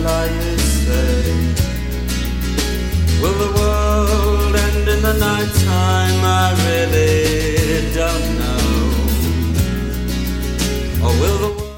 daylight, you say. Will the world end in the night time? I really don't know. Or will the world